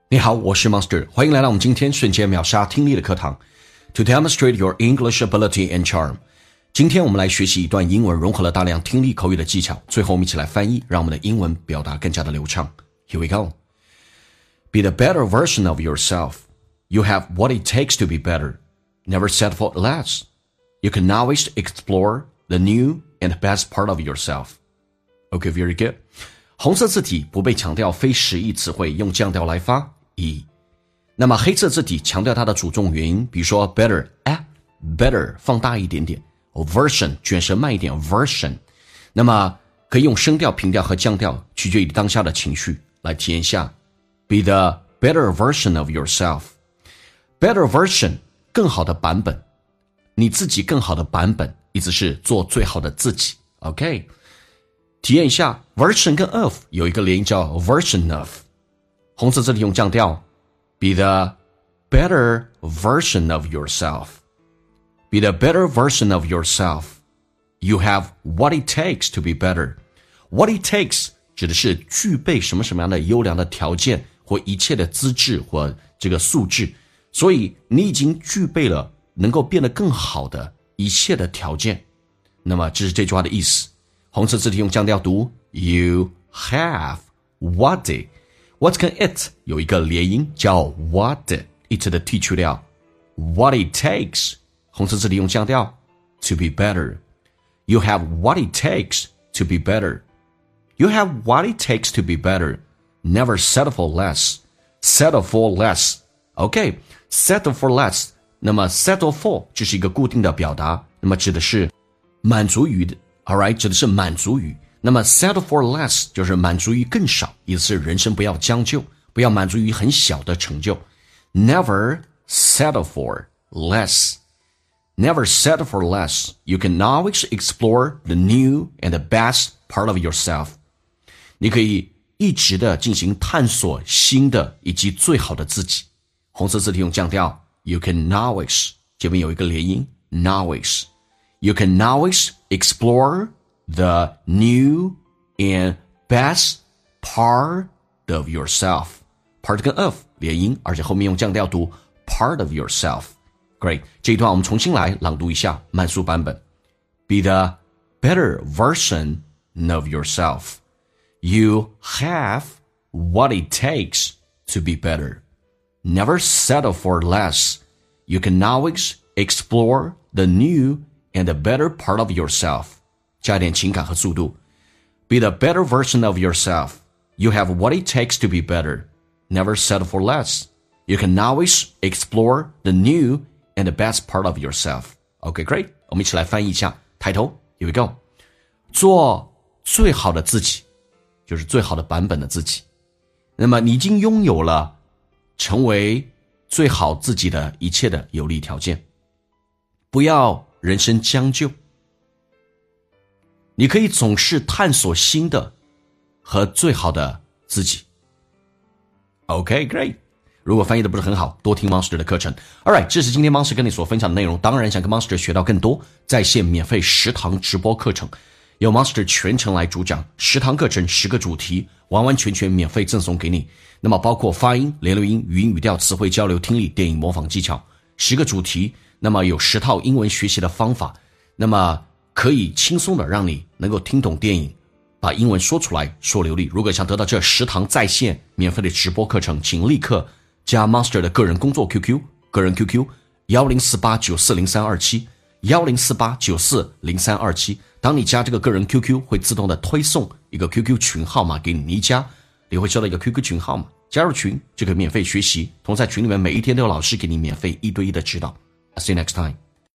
你好，我是 Monster， 欢迎来到我们今天瞬间秒杀听力的课堂。To demonstrate your English ability and charm， 今天我们来学习一段英文，融合了大量听力口语的技巧，最后我们一起来翻译，让我们的英文表达更加的流畅。Here we go. Be the better version of yourself. You have what it takes to be better. Never settle for less. You can always explore the new and the best part of yourself. Okay, very good. 红色字体不被强调非实义词汇，用降调来发 e。那么黑色字体强调它的主重元音，比如说 better better 放大一点点 version 卷舌慢一点 version。那么可以用声调、平调和降调，取决于当下的情绪来体验一下。Be the better version of yourself. Better version 更好的版本，你自己更好的版本，意思是做最好的自己。OK。体验一下 version 跟 of 有一个连音叫 version of， 红色字体用降调 Be the better version of yourself. Be the better version of yourself. You have what it takes to be better. What it takes 指的是具备什么样的优良的条件或一切的资质或这个素质，所以你已经具备了能够变得更好的一切的条件。那么这是这句话的意思。红色字体用降调读 You have what it What 跟 it 有一个连音叫 what it 的剔去掉 What it takes 红色字体用降调 To be better You have what it takes to be better You have what it takes to be better Never settle for less Settle for less OK Settle for less 那么 settle for 这是一个固定的表达，那么指的是满足于的Alright， 指的是满足于。那么 settle for less 就是满足于更少，意思是人生不要将就，不要满足于很小的成就。Never settle for less. Never settle for less. You can always explore the new and the best part of yourself. 你可以一直的进行探索新的以及最好的自己。红色字体用降调 You can always 这边有一个连音 always.You can always explore the new and best part of yourself. Part 跟 of 连音，而且后面用降调读 part of yourself. Great. 这一段我们重新来朗读一下慢速版本。Be the better version of yourself. You have what it takes to be better. Never settle for less. You can always explore the new and the better part of yourself. 加一点情感和速度。Be the better version of yourself. You have what it takes to be better. Never settle for less. You can always explore the new and the best part of yourself. Okay, great. 我们一起来翻译一下。抬头 Here we go. 做最好的自己，就是最好的版本的自己。那么你已经拥有了成为最好自己的一切的有利条件。不要人生将就，你可以总是探索新的和最好的自己。OK, great. 如果翻译的不是很好，多听 Monster 的课程。Alright, 这是今天 Monster 跟你所分享的内容。当然想跟 Monster 学到更多，在线免费10堂直播课程，由 Monster 全程来主讲，10堂课程10个主题，完完全全免费赠送给你。那么包括发音、联络音、语音语调、词汇交流、听力、电影模仿技巧，10个主题。那么有10套英文学习的方法，那么可以轻松的让你能够听懂电影，把英文说出来，说流利。如果想得到这10堂在线免费的直播课程，请立刻加 Monster 的个人工作 QQ， 个人 QQ 1048940327 1048940327。当你加这个个人 QQ， 会自动的推送一个 QQ 群号码给你，你一加，你会收到一个 QQ 群号码，加入群就可以免费学习，同在群里面每一天都有老师给你免费1对1的指导。I'll see you next time.